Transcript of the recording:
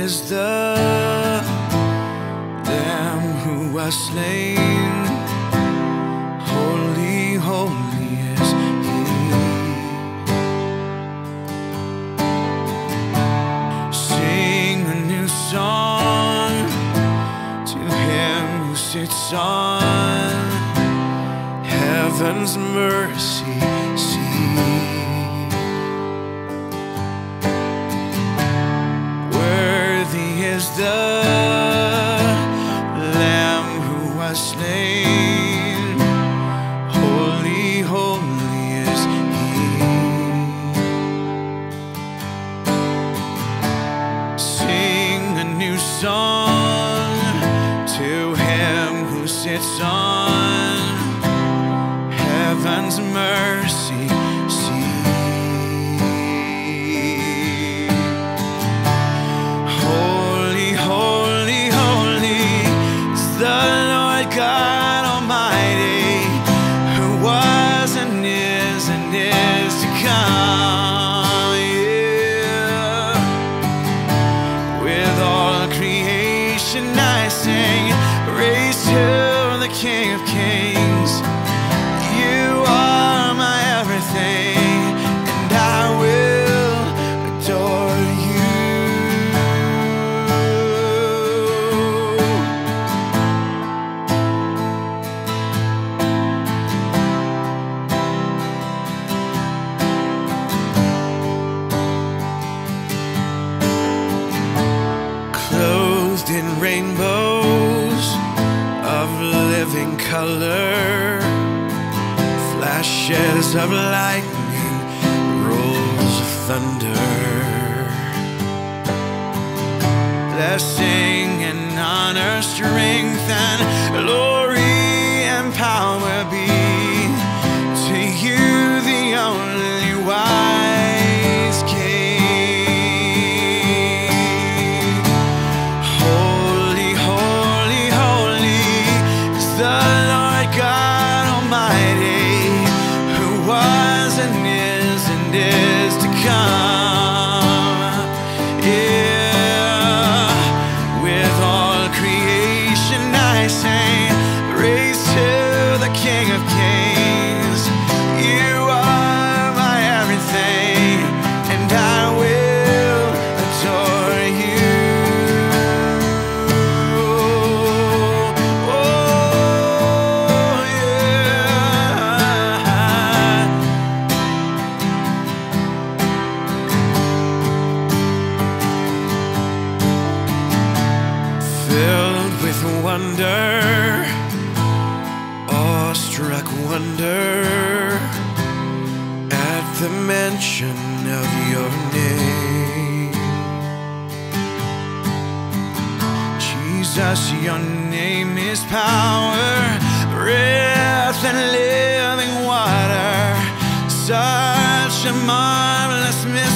is the Lamb who was slain. Holy, holy is He. Sing a new song to Him who sits on heaven's mercy seat. Worthy is the Lamb who was slain. Holy, holy is He. Sing a new song to Him who sits on heaven's mercy seat. Holy, holy, holy is the Lord God Almighty, who was and is to come. Yeah. With all creation I sing, praise to the King of Kings. You are my everything, and I will adore You. Clothed in rainbows of living color, flashes of lightning, rolls of thunder. Blessing and honor, strength and glory and power be to You, the only wise King. Holy, holy, holy is the Lord God Almighty, who was and is to come. Yeah. With all creation I sing, praise to the King of Kings. You are my everything, and I will adore You. Oh, yeah. Filled with wonder, awestruck wonder, at the mention of Your name. Jesus, Your name is power, breath and living water. Such a marvelous mystery.